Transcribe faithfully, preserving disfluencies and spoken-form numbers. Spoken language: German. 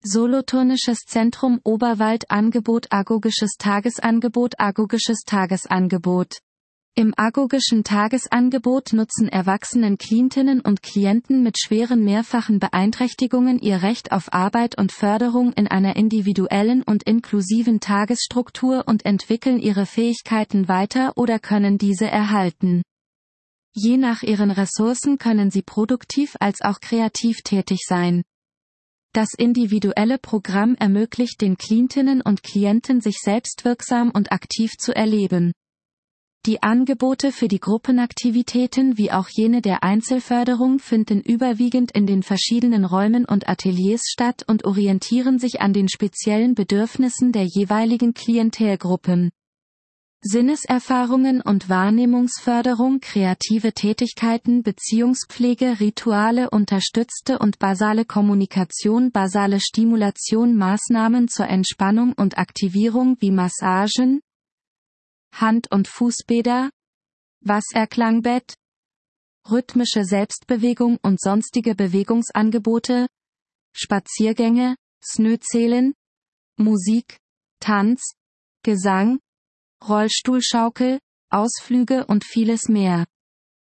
Solothurnisches Zentrum Oberwald Angebot Agogisches Tagesangebot Agogisches Tagesangebot. Im agogischen Tagesangebot nutzen erwachsenen Klientinnen und Klienten mit schweren mehrfachen Beeinträchtigungen ihr Recht auf Arbeit und Förderung in einer individuellen und inklusiven Tagesstruktur und entwickeln ihre Fähigkeiten weiter oder können diese erhalten. Je nach ihren Ressourcen können sie produktiv als auch kreativ tätig sein. Das individuelle Programm ermöglicht den Klientinnen und Klienten, sich selbstwirksam und aktiv zu erleben. Die Angebote für die Gruppenaktivitäten wie auch jene der Einzelförderung finden überwiegend in den verschiedenen Räumen und Ateliers statt und orientieren sich an den speziellen Bedürfnissen der jeweiligen Klientelgruppen. Sinneserfahrungen und Wahrnehmungsförderung, kreative Tätigkeiten, Beziehungspflege, Rituale, unterstützte und basale Kommunikation, basale Stimulation, Maßnahmen zur Entspannung und Aktivierung wie Massagen, Hand- und Fußbäder, Wasserklangbett, rhythmische Selbstbewegung und sonstige Bewegungsangebote, Spaziergänge, Snoozelen, Musik, Tanz, Gesang, Rollstuhlschaukel, Ausflüge und vieles mehr.